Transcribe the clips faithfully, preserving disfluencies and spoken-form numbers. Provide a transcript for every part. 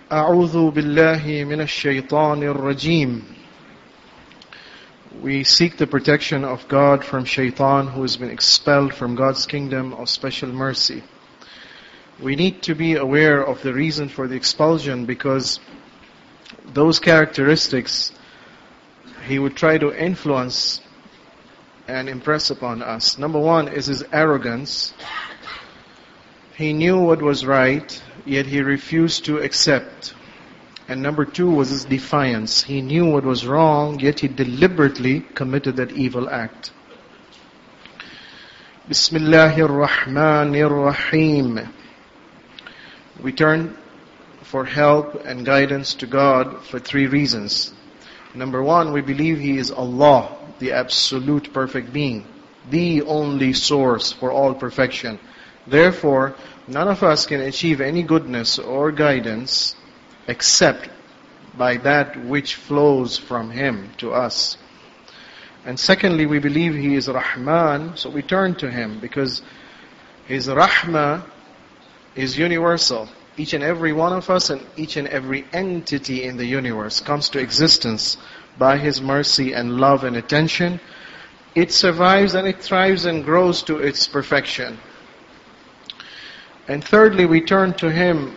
أعوذ بالله من الشيطان الرجيم. We seek the protection of God from shaitan who has been expelled from God's kingdom of special mercy. We need to be aware of the reason for the expulsion, because those characteristics he would try to influence and impress upon us. Number one is his arrogance. He knew what was right, yet he refused to accept. And number two was his defiance. He knew what was wrong, yet he deliberately committed that evil act. Bismillahir Rahmanir Rahim. We turn for help and guidance to God for three reasons. Number one, we believe He is Allah, the absolute perfect being, the only source for all perfection. Therefore, none of us can achieve any goodness or guidance except by that which flows from Him to us. And secondly, we believe He is Rahman, so we turn to Him because His Rahmah is universal. Each and every one of us and each and every entity in the universe comes to existence by His mercy and love and attention. It survives and it thrives and grows to its perfection. And thirdly, we turn to Him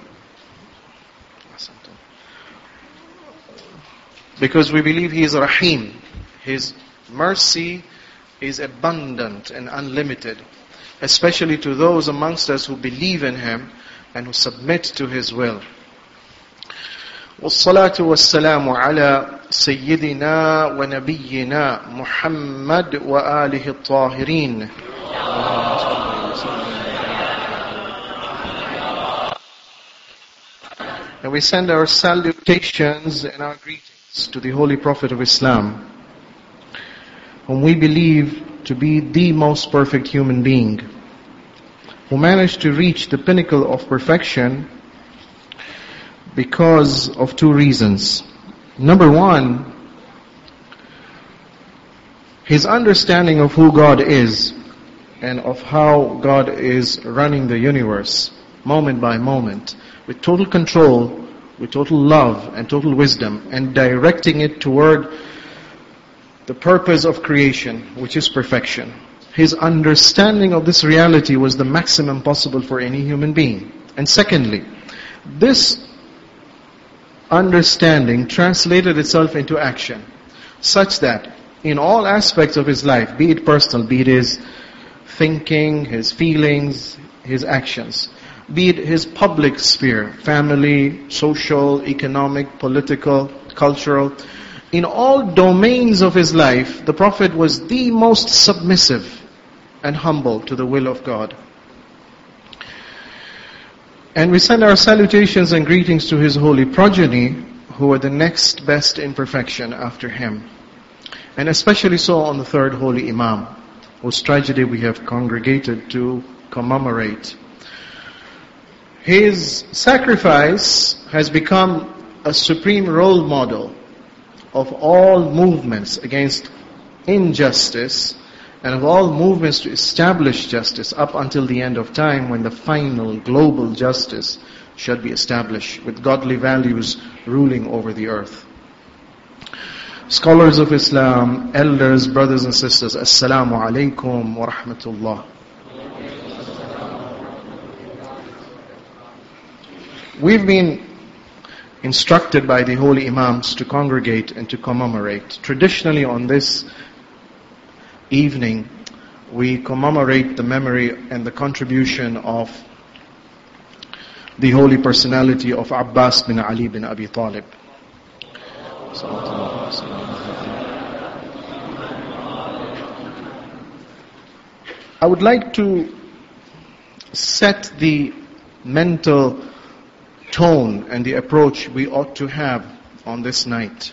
because we believe He is Rahim. His mercy is abundant and unlimited, especially to those amongst us who believe in Him and who submit to His will. والصلاة والسلام على سيدنا ونبينا محمد وآله الطاهرين. And we send our salutations and our greetings to the Holy Prophet of Islam, whom we believe to be the most perfect human being, who managed to reach the pinnacle of perfection because of two reasons. Number one, his understanding of who God is and of how God is running the universe, moment by moment, with total control, with total love and total wisdom, and directing it toward the purpose of creation, which is perfection. His understanding of this reality was the maximum possible for any human being. And secondly, this understanding translated itself into action, such that in all aspects of his life, be it personal, be it his thinking, his feelings, his actions, be it his public sphere, family, social, economic, political, cultural, in all domains of his life, the Prophet was the most submissive and humble to the will of God. And we send our salutations and greetings to his holy progeny, who are the next best in perfection after him. And especially so on the third holy Imam, whose tragedy we have congregated to commemorate. His sacrifice has become a supreme role model of all movements against injustice and of all movements to establish justice up until the end of time, when the final global justice shall be established with godly values ruling over the earth. Scholars of Islam, elders, brothers and sisters, Assalamu alaikum wa rahmatullah. We've been instructed by the holy Imams to congregate and to commemorate. Traditionally on this evening, we commemorate the memory and the contribution of the holy personality of Abbas bin Ali bin Abi Talib. I would like to set the mental tone and the approach we ought to have on this night.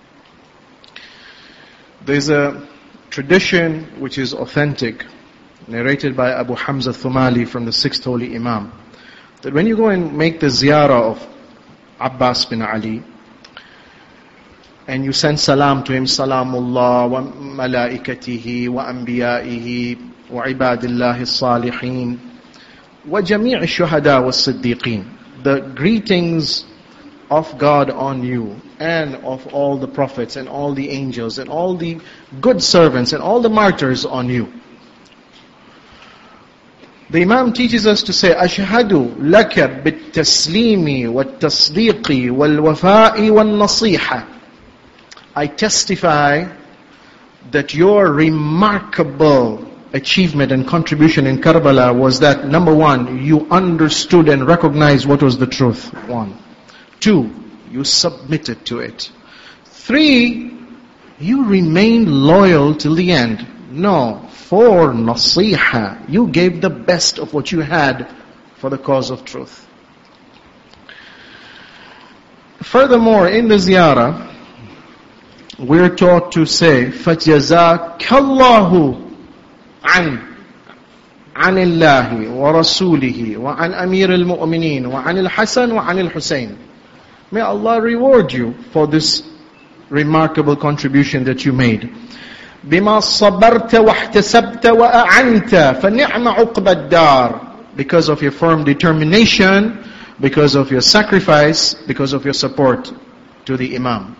There's a tradition which is authentic, narrated by Abu Hamza Thumali from the sixth holy Imam, that when you go and make the ziyarah of Abbas bin Ali, and you send salam to him, salamullah wa malaikatihi wa anbiyaihi wa ibadillahi salihin wa jami' shuhada wa siddiqeen, the greetings of God on you, and of all the prophets, and all the angels, and all the good servants, and all the martyrs on you. The Imam teaches us to say, أشهد لك بالتسليم والتصديق والوفاء والنصيحة. I testify that your remarkable achievement and contribution in Karbala was that, number one, you understood and recognized what was the truth. One. Two, you submitted to it. Three, you remained loyal till the end. No. For nasiha, you gave the best of what you had for the cause of truth. Furthermore, in the ziyarah, we're taught to say, فَجَزَاكَ اللَّهُ عَنْ عَنِ اللَّهِ وَرَسُولِهِ وَعَنْ أَمِيرِ الْمُؤْمِنِينَ وَعَنِ الْحَسَنِ وَعَنِ الْحُسَيْنِ. May Allah reward you for this remarkable contribution that you made. بِمَا صَبَرْتَ وَاحْتَسَبْتَ وَأَعَنْتَ فَنِعْمَ عُقْبَ الدَّارِ. Because of your firm determination, because of your sacrifice, because of your support to the Imam.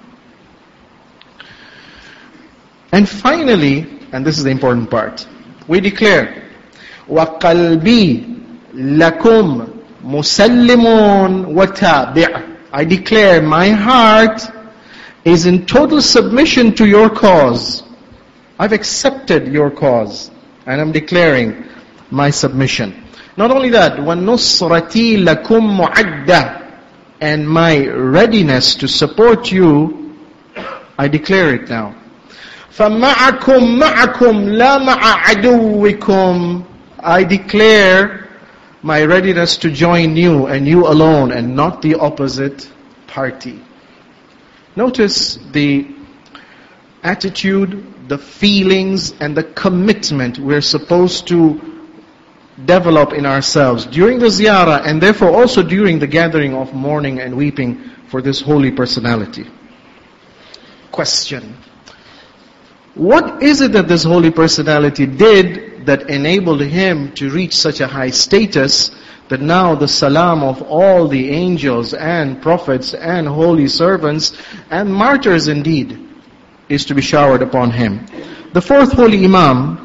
And finally, and this is the important part, we declare, وَقَلْبِي لَكُمْ مُسَلِّمٌ وَتَابِعٌ. I declare my heart is in total submission to your cause. I've accepted your cause, and I'm declaring my submission. Not only that, وَنُصْرَتِي لَكُمْ مُعَدَّةٌ. And my readiness to support you, I declare it now. فَمَعَكُمْ مَعَكُمْ لَا مَعَ عَدُوِّكُمْ. I declare my readiness to join you, and you alone, and not the opposite party. Notice the attitude, the feelings, and the commitment we're supposed to develop in ourselves during the ziyarah, and therefore also during the gathering of mourning and weeping for this holy personality. Question: what is it that this holy personality did that enabled him to reach such a high status that now the salam of all the angels and prophets and holy servants and martyrs indeed is to be showered upon him? The fourth holy Imam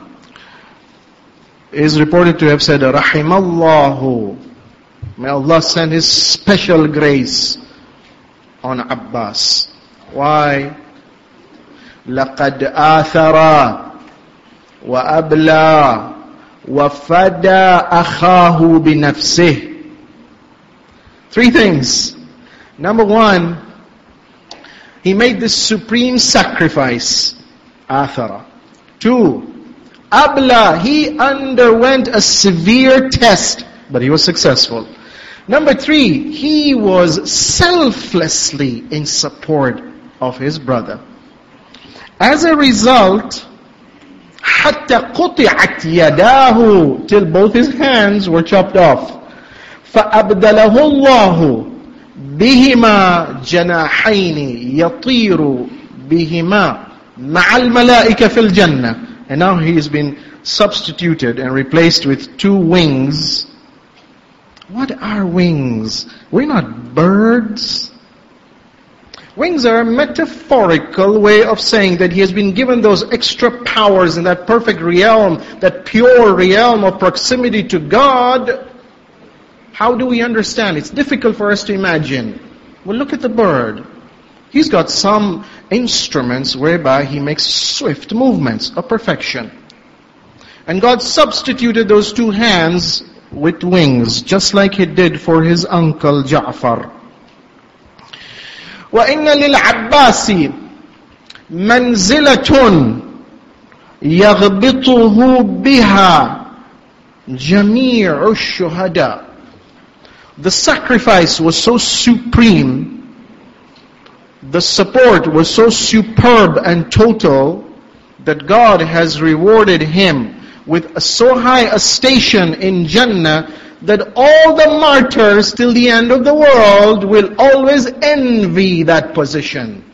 is reported to have said, Rahimallahu, may Allah send His special grace on Abbas. Why? لَقَدْ آثَرَ وَأَبْلَى وَفَدَى أَخَاهُ بِنَفْسِهِ. Three things. Number one, he made this supreme sacrifice. Athara. Two, Abla, he underwent a severe test, but he was successful. Number three, he was selflessly in support of his brother. As a result, حَتَّى قُطِعَتْ يَدَاهُ, till both his hands were chopped off. فَأَبْدَلَهُ اللَّهُ بِهِمَا جَنَاحَيْنِ يَطِيرُ بِهِمَا مَعَ الْمَلَائِكَ فِي الْجَنَّةِ. And now he has been substituted and replaced with two wings. What are wings? We're not birds. Wings are a metaphorical way of saying that he has been given those extra powers in that perfect realm, that pure realm of proximity to God. How do we understand? It's difficult for us to imagine. Well, look at the bird. He's got some instruments whereby he makes swift movements of perfection. And God substituted those two hands with wings, just like He did for his uncle Ja'far. وَإِنَّ لِلْعَبَّاسِ مَنْزِلَةٌ يَغْبِطُهُ بِهَا جَمِيعُ الشُّهَدَاءِ. The sacrifice was so supreme, the support was so superb and total, that God has rewarded him with a, so high a station in Jannah that all the martyrs till the end of the world will always envy that position.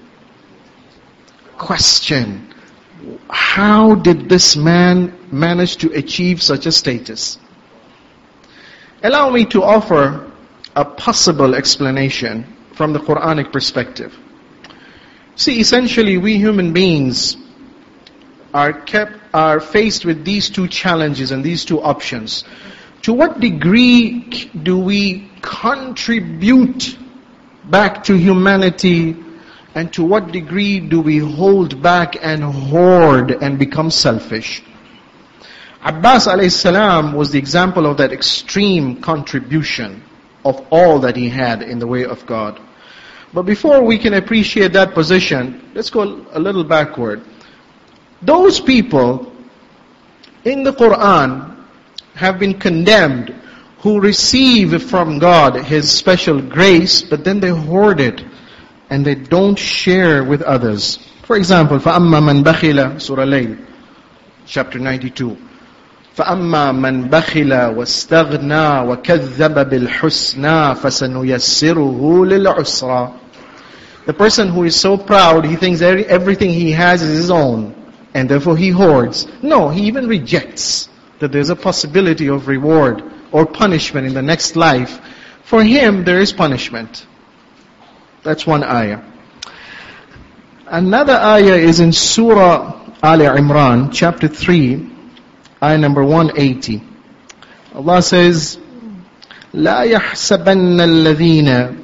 Question: how did this man manage to achieve such a status? Allow me to offer a possible explanation from the Quranic perspective. See, essentially, we human beings are kept, are faced with these two challenges and these two options. To what degree do we contribute back to humanity, and to what degree do we hold back and hoard and become selfish? Abbas alayhi salam was the example of that extreme contribution of all that he had in the way of God. But before we can appreciate that position, let's go a little backward. Those people in the Quran have been condemned who receive from God His special grace, but then they hoard it and they don't share with others. For example, فَأَمَّا مَنْ بَخِلَ Surah Layl, chapter ninety-two. فَأَمَّا مَنْ بَخِلَ وَاسْتَغْنَى وَكَذَّبَ بِالْحُسْنَى فَسَنُيَسِّرُهُ لِلْعُسْرَى. The person who is so proud, he thinks everything he has is his own, and therefore he hoards. No, he even rejects that there's a possibility of reward or punishment in the next life. For him, there is punishment. That's one ayah. Another ayah is in Surah Al Imran, chapter three, ayah number one eighty. Allah says, لا يحسبن الذين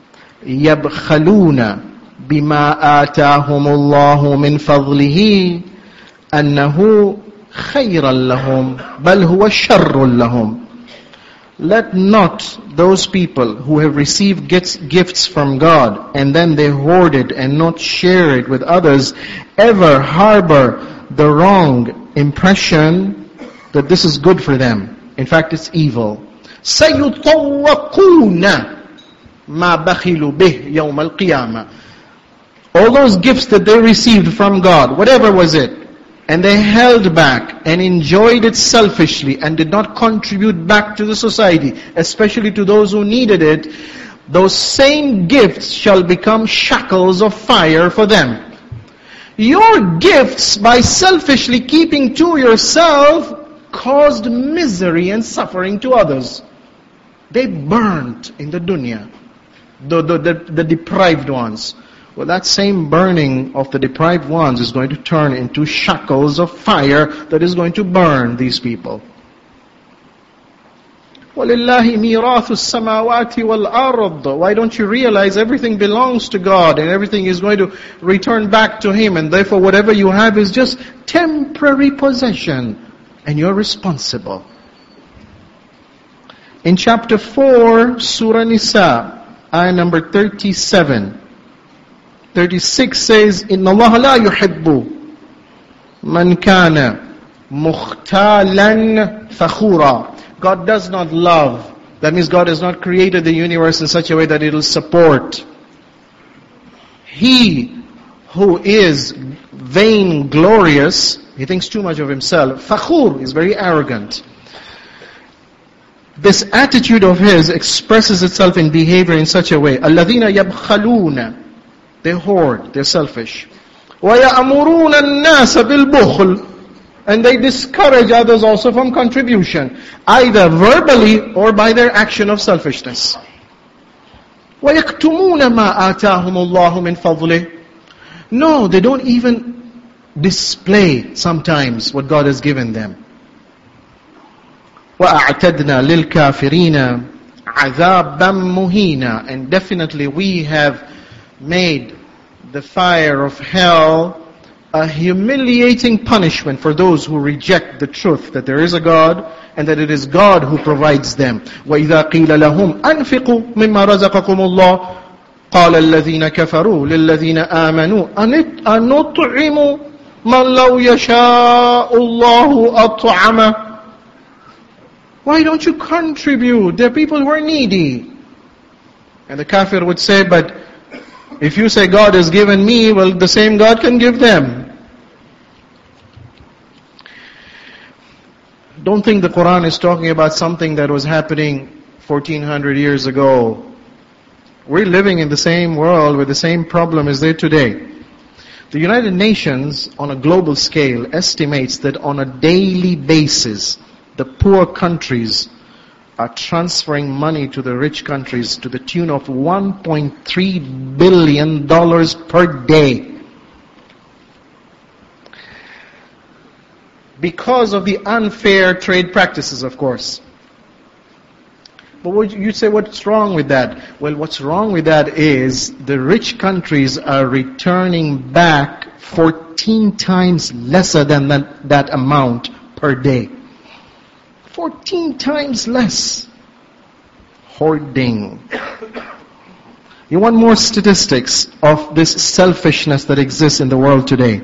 يبخلون بما آتاهم الله من فضله أنه خيرا لهم بل هو شر لهم. Let not those people who have received gifts, gifts from God and then they hoard it and not share it with others ever harbor the wrong impression that this is good for them. In fact, it's evil. سَيُطَوَّقُونَ مَا بَخِلُوا بِهِ يَوْمَ الْقِيَامَةِ. All those gifts that they received from God, whatever was it, and they held back and enjoyed it selfishly and did not contribute back to the society, especially to those who needed it, those same gifts shall become shackles of fire for them. Your gifts, by selfishly keeping to yourself, caused misery and suffering to others. They burnt in the dunya, the, the, the, the deprived ones. Well, that same burning of the deprived ones is going to turn into shackles of fire that is going to burn these people. وَلِلَّهِ مِيرَاثُ السَّمَاوَاتِ وَالْأَرْضِ. Why don't you realize everything belongs to God and everything is going to return back to Him, and therefore whatever you have is just temporary possession and you're responsible. In chapter four, Surah Nisa, ayah number thirty-seven, thirty-six says, إِنَّ اللَّهَ لَا يُحِبُّ مَنْ كَانَ مُخْتَالًا فَخُورًا. God does not love. That means God has not created the universe in such a way that it will support. He who is vainglorious, he thinks too much of himself. Fakhur is very arrogant. This attitude of his expresses itself in behavior in such a way. الَّذِينَ يَبْخَلُونَ. They hoard, they're selfish. وَيَأْمُرُونَ النَّاسَ بِالْبُخْلِ. And they discourage others also from contribution, either verbally or by their action of selfishness. وَيَكْتُمُونَ مَا آتَاهُمُ اللَّهُ مِنْ فَضْلِهِ. No, they don't even display sometimes what God has given them. وَأَعْتَدْنَا لِلْكَافِرِينَ عَذَابًا مُهِينًا. And definitely we have made the fire of hell a humiliating punishment for those who reject the truth that there is a God and that it is God who provides them. وَإِذَا قِيلَ لَهُمْ أَنْفِقُوا مِمَّا رَزَقَكُمُ اللَّهُ قَالَ الَّذِينَ كَفَرُوا لِلَّذِينَ آمَنُوا أَنُطْعِمُ مَنْ لَوْ يَشَاءُ اللَّهُ أَطْعَمَهُ. Why don't you contribute? There are people who are needy. And the kafir would say, but if you say God has given me, well, the same God can give them. Don't think the Quran is talking about something that was happening fourteen hundred years ago. We're living in the same world with the same problem as there today. The United Nations, on a global scale, estimates that on a daily basis, the poor countries are transferring money to the rich countries to the tune of one point three billion dollars per day. Because of the unfair trade practices, of course. But what you say, what's wrong with that? Well, what's wrong with that is the rich countries are returning back fourteen times lesser than that, that amount per day. fourteen times less. Hoarding. You want more statistics of this selfishness that exists in the world today?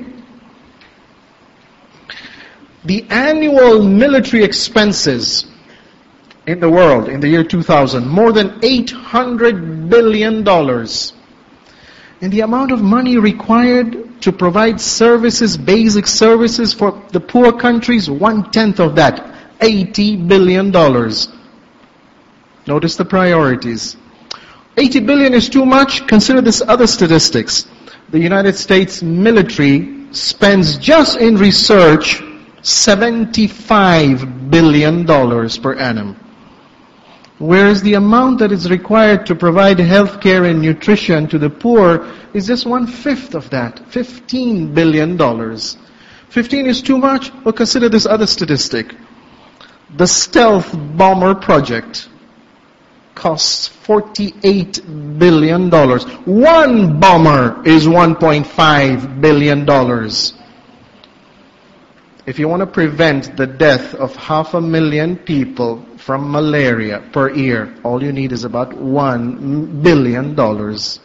The annual military expenses in the world in the year two thousand, more than eight hundred billion dollars. And the amount of money required to provide services, basic services for the poor countries, one-tenth of that, eighty billion dollars. Notice the priorities. eighty billion is too much. Consider this other statistics. The United States military spends just in research seventy-five billion dollars per annum. Whereas the amount that is required to provide health care and nutrition to the poor is just one-fifth of that, fifteen billion dollars. fifteen is too much? Well, consider this other statistic. The stealth bomber project costs forty-eight billion dollars. One bomber is one point five billion dollars. If you want to prevent the death of half a million people from malaria per year, all you need is about one billion dollars.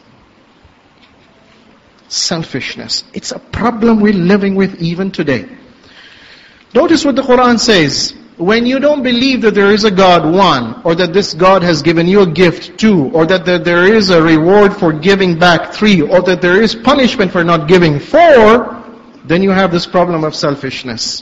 Selfishness. It's a problem we're living with even today. Notice what the Quran says. When you don't believe that there is a God, one, or that this God has given you a gift, two, or that there is a reward for giving back, three, or that there is punishment for not giving, four, then you have this problem of selfishness.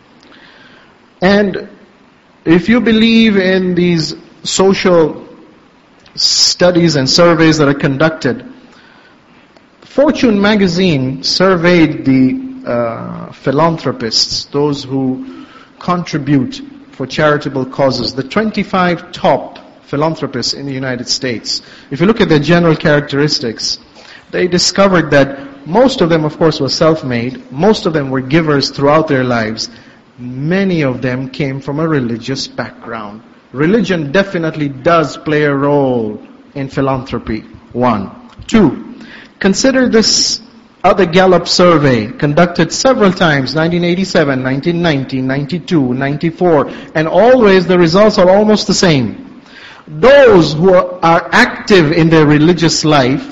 And if you believe in these social studies and surveys that are conducted, Fortune magazine surveyed the uh, philanthropists, those who contribute for charitable causes, the twenty-five top philanthropists in the United States. If you look at their general characteristics, they discovered that most of them, of course, were self-made. Most of them were givers throughout their lives. Many of them came from a religious background. Religion definitely does play a role in philanthropy. One. Two, consider this other Gallup survey conducted several times, nineteen eighty-seven, nineteen ninety, ninety-two, ninety-four, and always the results are almost the same. Those who are active in their religious life,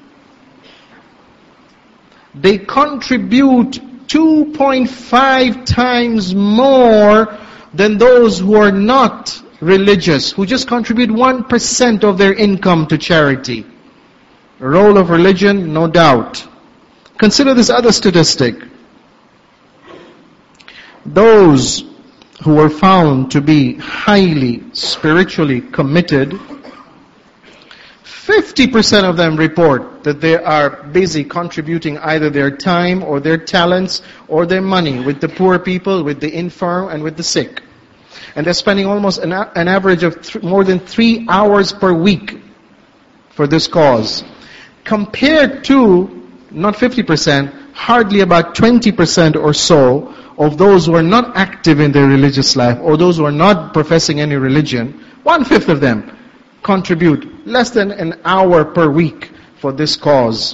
they contribute two point five times more than those who are not religious, who just contribute one percent of their income to charity. The role of religion, no doubt. Consider this other statistic. Those who were found to be highly spiritually committed, fifty percent of them report that they are busy contributing either their time or their talents or their money with the poor people, with the infirm, and with the sick. And they're spending almost an, an average of th- more than three hours per week for this cause. Compared to, not fifty percent, hardly about twenty percent or so of those who are not active in their religious life or those who are not professing any religion, one-fifth of them contribute less than an hour per week for this cause.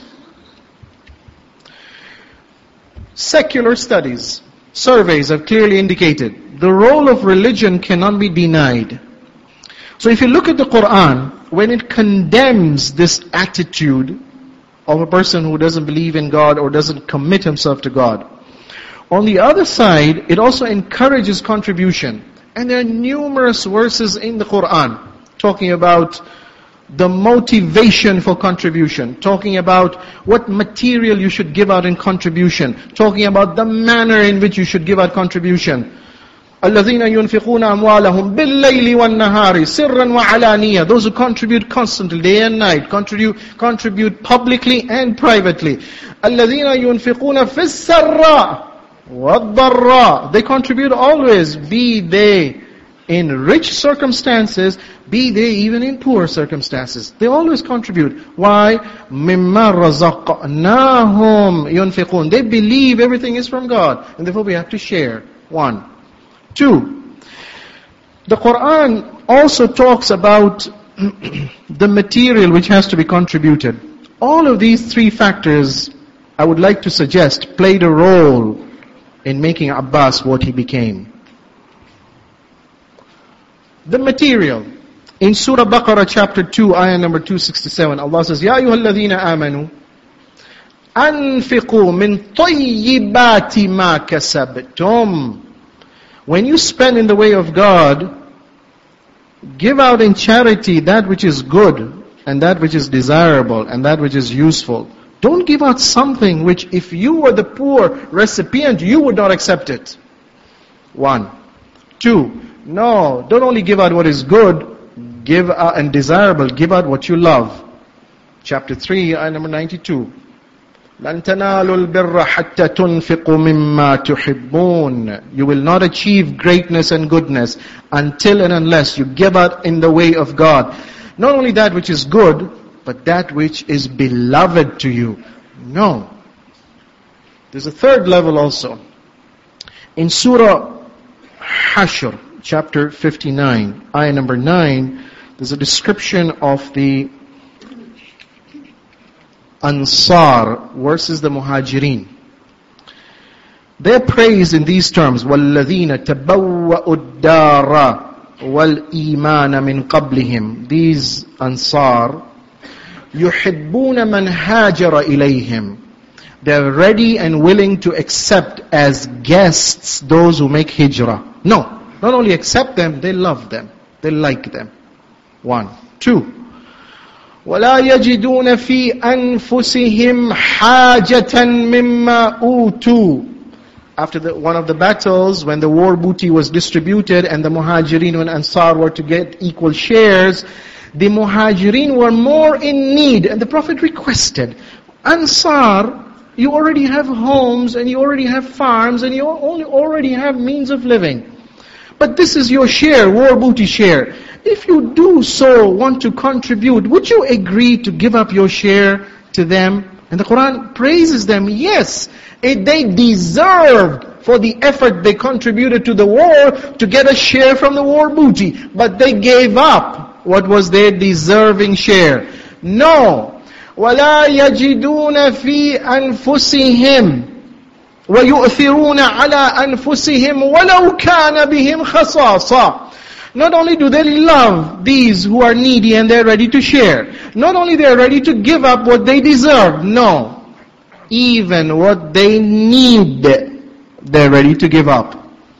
Secular studies, surveys have clearly indicated the role of religion cannot be denied. So if you look at the Quran, when it condemns this attitude of a person who doesn't believe in God or doesn't commit himself to God, on the other side, it also encourages contribution. And there are numerous verses in the Quran talking about the motivation for contribution, talking about what material you should give out in contribution, talking about the manner in which you should give out contribution. الَّذِينَ يُنْفِقُونَ أَمْوَالَهُمْ بِاللَّيْلِ وَالنَّهَارِ سِرًّا وَعَلَانِيَةً. Those who contribute constantly, day and night, contribute, contribute publicly and privately. الَّذِينَ يُنْفِقُونَ فِي السَّرَّاءِ وَالضَّرَّاءِ. They contribute always, be they in rich circumstances, be they even in poor circumstances. They always contribute. Why? مِمَّا رَزَقْنَاهُمْ يُنْفِقُونَ. They believe everything is from God, and therefore we have to share. One. Two, the Quran also talks about the material which has to be contributed. All of these three factors, I would like to suggest, played a role in making Abbas what he became. The material. In Surah Baqarah chapter two, ayah number two sixty-seven, Allah says, Ya ayyuhalladhina amanu, anfiqu min tayyibati ma kasabtum. When you spend in the way of God, give out in charity that which is good, and that which is desirable, and that which is useful. Don't give out something which, if you were the poor recipient, you would not accept it. One. Two, no, don't only give out what is good, give out and desirable, give out what you love. Chapter three, ayah number ninety-two. لَن تَنَالُوا الْبِرَّ حَتَّى تُنْفِقُوا مِمَّا تُحِبُّونَ. You will not achieve greatness and goodness until and unless you give out in the way of God. Not only that which is good, but that which is beloved to you. No. There's a third level also. In Surah Hashr, chapter fifty-nine, ayah number nine, there's a description of the Ansar versus the Muhajirin. They're praised in these terms. وَالَّذِينَ تَبَوَّأُوا الدَّارَ وَالْإِيمَانَ مِنْ قَبْلِهِمْ. These Ansar, يُحِبُّونَ مَنْ هَاجَرَ إِلَيْهِمْ. They're ready and willing to accept as guests those who make hijrah. No, not only accept them, they love them. They like them. One. Two. وَلَا يَجِدُونَ فِي أَنفُسِهِمْ حَاجَةً مِمَّا أُوتُوا. After the, one of the battles, when the war booty was distributed and the Muhajirin and Ansar were to get equal shares, the Muhajirin were more in need. And the Prophet requested, Ansar, you already have homes and you already have farms and you already have means of living. But this is your share, war booty share. If you do so want to contribute, would you agree to give up your share to them? And the Quran praises them. Yes, it, they deserved for the effort they contributed to the war to get a share from the war booty. But they gave up what was their deserving share. No. وَلَا يَجِدُونَ فِي أَنفُسِهِمْ وَيُؤْثِرُونَ عَلَىٰ أَنفُسِهِمْ وَلَوْ كَانَ بِهِمْ خَصَاصَةٌ. Not only do they love these who are needy and they're ready to share. Not only they're ready to give up what they deserve. No. Even what they need, they're ready to give up.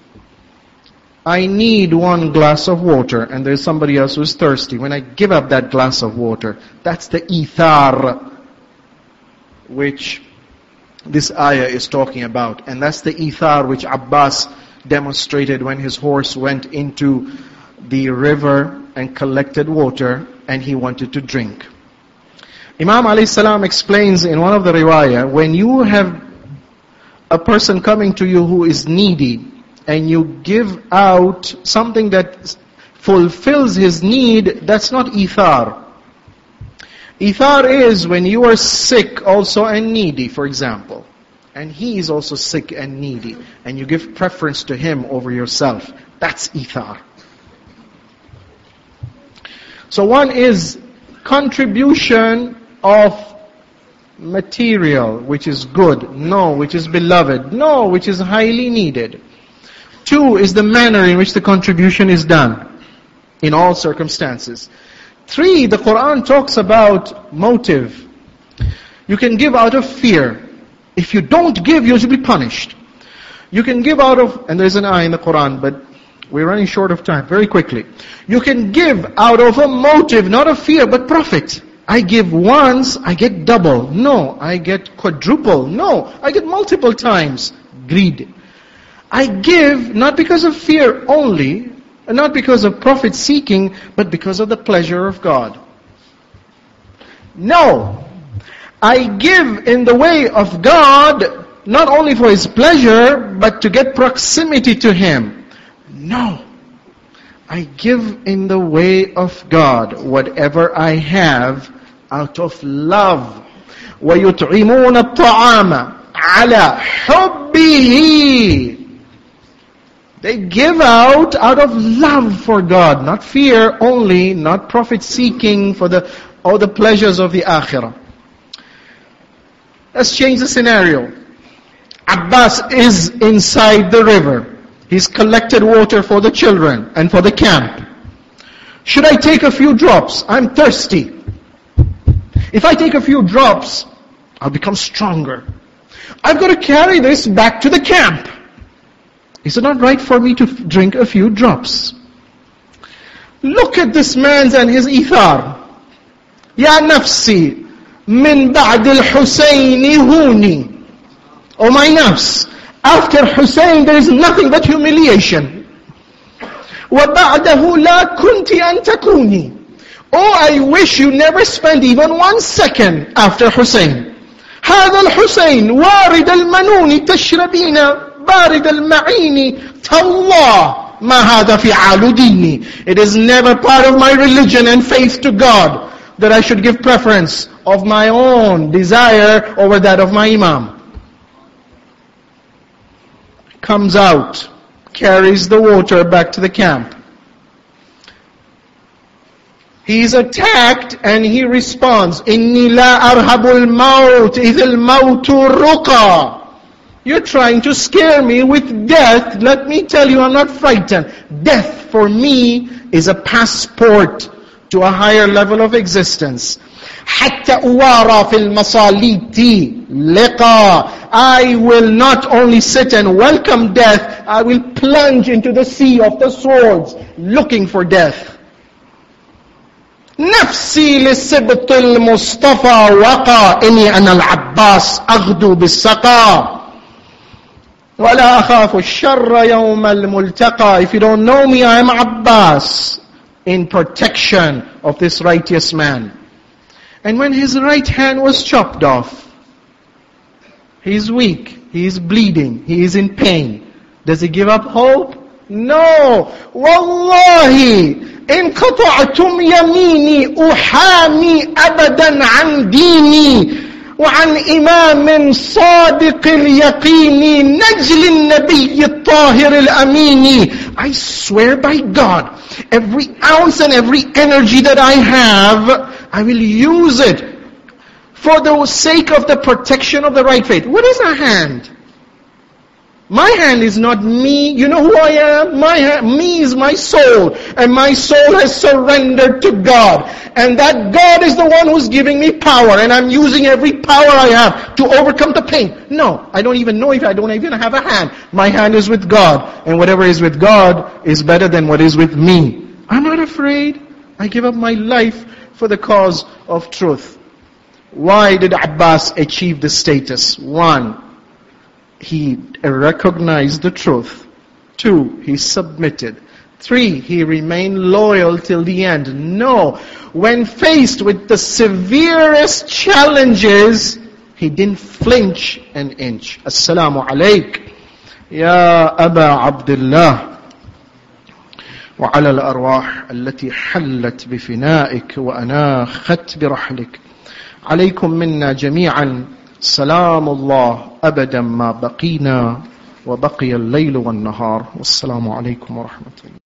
I need one glass of water and there's somebody else who's thirsty. When I give up that glass of water, that's the ithar which this ayah is talking about. And that's the ithar which Abbas demonstrated when his horse went into the river and collected water and he wanted to drink. Imam alayhi salam explains in one of the riwayah, when you have a person coming to you who is needy and you give out something that fulfills his need, that's not ithar. Ithar is when you are sick also and needy, for example, and he is also sick and needy, and you give preference to him over yourself. That's ithar. So one is contribution of material, which is good. No, which is beloved. No, which is highly needed. Two is the manner in which the contribution is done in all circumstances. Three, the Quran talks about motive. You can give out of fear. If you don't give, you should be punished. You can give out of, and there's an ayah in the Quran, but we're running short of time. Very quickly. You can give out of a motive, not of fear, but profit. I give once, I get double. No, I get quadruple. No, I get multiple times. Greed. I give not because of fear only, and not because of profit seeking, but because of the pleasure of God. No, I give in the way of God, not only for His pleasure, but to get proximity to Him. No, I give in the way of God whatever I have out of love. وَيُطْعِمُونَ الطَّعَامَ عَلَى حُبِّهِ. They give out out of love for God, not fear only, not profit seeking for the all the pleasures of the akhirah. Let's change the scenario. Abbas is inside the river. He's collected water for the children and for the camp. Should I take a few drops? I'm thirsty. If I take a few drops, I'll become stronger. I've got to carry this back to the camp. Is it not right for me to drink a few drops? Look at this man's and his ithar. Ya nafsi, min ba'd al-Husayni huni. Oh my nafs, after Hussein there is nothing but humiliation. وَبَعْدَهُ لَا كُنْتِ أَن تَكُونِي. Oh, I wish you never spent even one second after Hussein. هذا الحسين وارد المنون تشربين بارد المعين تالله ما هذا فعال ديني. It is never part of my religion and faith to God that I should give preference of my own desire over that of my imam. Comes out, carries the water back to the camp. He's attacked and he responds, إِنِّي لَا أَرْهَبُ الْمَوْتِ إِذِ الْمَوْتُ رُقَى. You're trying to scare me with death. Let me tell you, I'm not frightened. Death for me is a passport to a higher level of existence. حَتَّى أُوَارَى فِي الْمَصَالِيتِ لِقَى. I will not only sit and welcome death, I will plunge into the sea of the swords, looking for death. نفسي للسبط المصطفى وقى إني أنا العباس أغدو بالسقى ولا أخاف الشر يوم الملتقى. If you don't know me, I am Abbas, in protection of this righteous man. And when his right hand was chopped off, he is weak, he is bleeding, he is in pain. Does he give up hope? No. Wallahi, in قطعتم يميني أحامي أبدا عن ديني وعن إمام صادق اليقين نجل النبي الطاهر الأمين. I swear by God, every ounce and every energy that I have, I will use it for the sake of the protection of the right faith. What is a hand? My hand is not me. You know who I am? My hand, me is my soul. And my soul has surrendered to God. And that God is the one who's giving me power. And I'm using every power I have to overcome the pain. No, I don't even know if I don't even have a hand. My hand is with God. And whatever is with God is better than what is with me. I'm not afraid. I give up my life for the cause of truth. Why did Abbas achieve this status? One, he recognized the truth. Two, he submitted. Three, he remained loyal till the end. No, when faced with the severest challenges, he didn't flinch an inch. Assalamu alayk, ya Aba Abdullah, wa ala al-arwah allati hallat bifina'ik wa anakhat birahlik. Alaykum minna jami'an. سلام الله أبدا ما بقينا وبقي الليل والنهار والسلام عليكم ورحمة الله.